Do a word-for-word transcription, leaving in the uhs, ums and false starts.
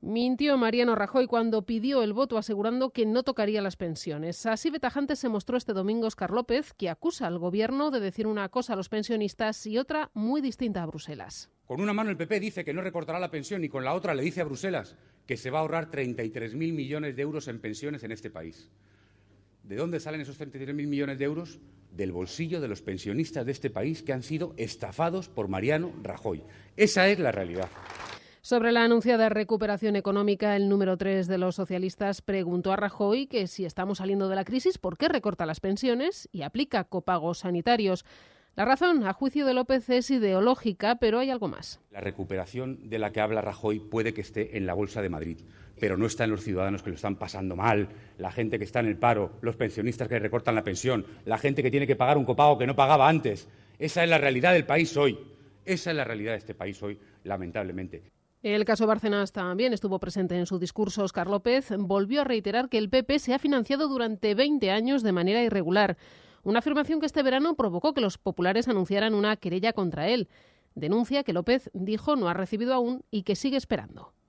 Mintió Mariano Rajoy cuando pidió el voto asegurando que no tocaría las pensiones. Así de tajante se mostró este domingo Óscar López, que acusa al gobierno de decir una cosa a los pensionistas y otra muy distinta a Bruselas. Con una mano el P P dice que no recortará la pensión y con la otra le dice a Bruselas que se va a ahorrar treinta y tres mil millones de euros en pensiones en este país. ¿De dónde salen esos treinta y tres mil millones de euros? Del bolsillo de los pensionistas de este país que han sido estafados por Mariano Rajoy. Esa es la realidad. Sobre la anunciada recuperación económica, el número tres de los socialistas preguntó a Rajoy que si estamos saliendo de la crisis, ¿por qué recorta las pensiones y aplica copagos sanitarios? La razón, a juicio de López, es ideológica, pero hay algo más. La recuperación de la que habla Rajoy puede que esté en la Bolsa de Madrid, pero no está en los ciudadanos que lo están pasando mal, la gente que está en el paro, los pensionistas que recortan la pensión, la gente que tiene que pagar un copago que no pagaba antes. Esa es la realidad del país hoy. Esa es la realidad de este país hoy, lamentablemente. El caso Bárcenas también estuvo presente en su discurso. Óscar López volvió a reiterar que el P P se ha financiado durante veinte años de manera irregular. Una afirmación que este verano provocó que los populares anunciaran una querella contra él. Denuncia que López dijo no ha recibido aún y que sigue esperando.